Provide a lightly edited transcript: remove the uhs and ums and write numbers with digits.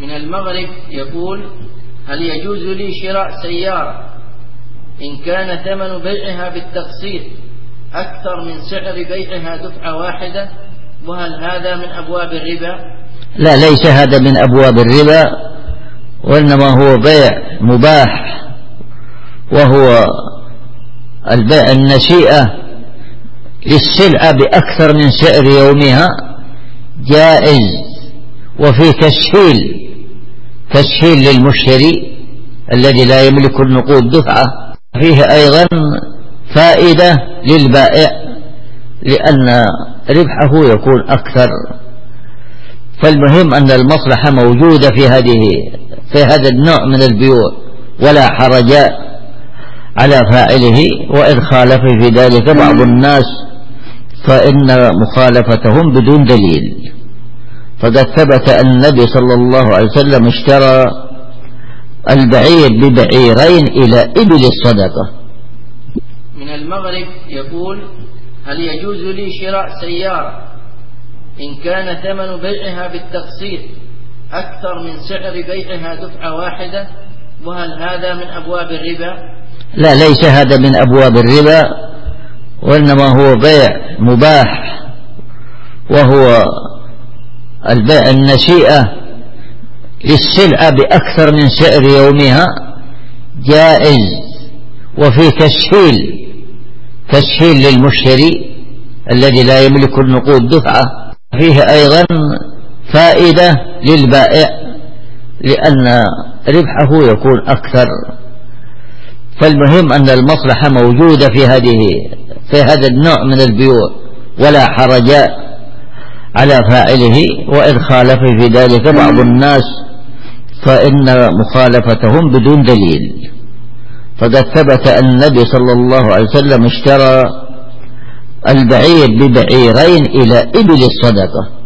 من المغرب يقول: هل يجوز لي شراء سيارة إن كان ثمن بيعها بالتقسيط أكثر من سعر بيعها دفعة واحدة؟ وهل هذا من أبواب الربا؟ لا، ليس هذا من أبواب الربا، وإنما هو بيع مباح، وهو البيع النسيئة للسلعة بأكثر من سعر يومها جائز، وفي تسهيل للمشتري الذي لا يملك النقود دفعة. فيه أيضا فائدة للبائع لأن ربحه يكون أكثر. فالمهم أن المصلحة موجودة في هذا النوع من البيوع، ولا حرج على فاعله، وإن خالف في ذلك بعض الناس فإن مخالفتهم بدون دليل. فقد ثبت أن النبي صلى الله عليه وسلم اشترى البعير ببعيرين إلى إبل الصدقة. من المغرب يقول: هل يجوز لي شراء سيارة إن كان ثمن بيعها بالتقسيط أكثر من سعر بيعها دفعة واحدة؟ وهل هذا من أبواب الربا؟ لا، ليس هذا من أبواب الربا، وإنما هو بيع مباح، وهو البيع النسيئة للسلعة بأكثر من سعر يومها جائز، وفي تسهيل للمشتري الذي لا يملك النقود دفعة. فيه أيضا فائدة للبائع لأن ربحه يكون أكثر. فالمهم أن المصلحة موجودة في هذا النوع من البيوع، ولا حرج على فاعله، وإن خالف في ذلك بعض الناس فإن مخالفتهم بدون دليل. فقد ثبت أن النبي صلى الله عليه وسلم اشترى البعير ببعيرين إلى إبل الصدقة.